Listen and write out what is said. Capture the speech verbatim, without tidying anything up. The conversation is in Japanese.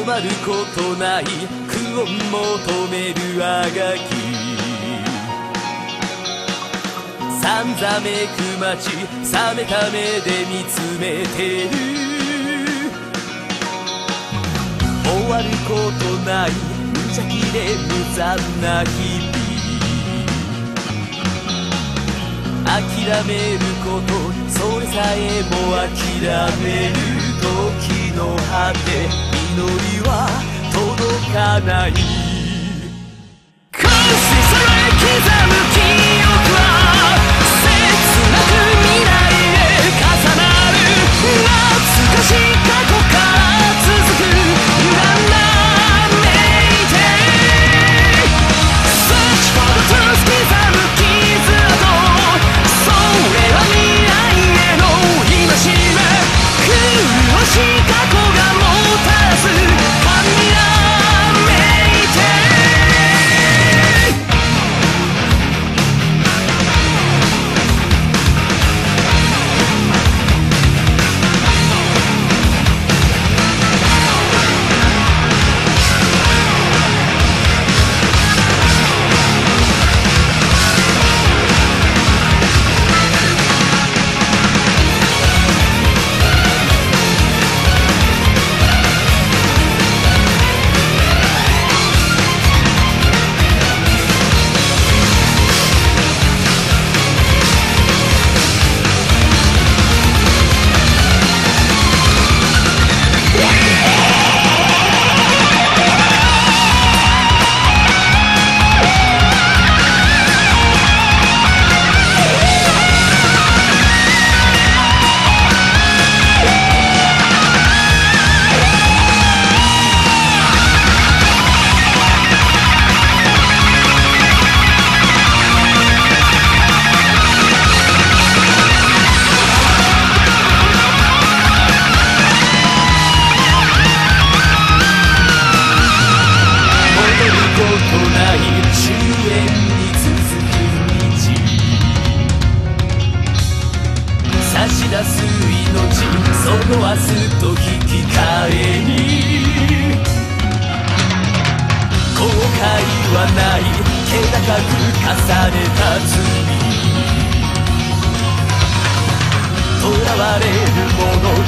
まることない苦音求めるあがきさんざめく街冷めた目で見つめてる終わることない無邪気で無残な日々諦めることそれさえも諦める時の果て祈りは届かない空しさえ刻む記憶は切なく未来へ重なる懐かしい過去から続く無駄なメイテイ Search for the truth 刻む傷跡それは未来への戒め苦しい過去がもたらす神なメイテイ差し出す命その明日と引き換えに後悔はない気高く重ねた罪囚われる者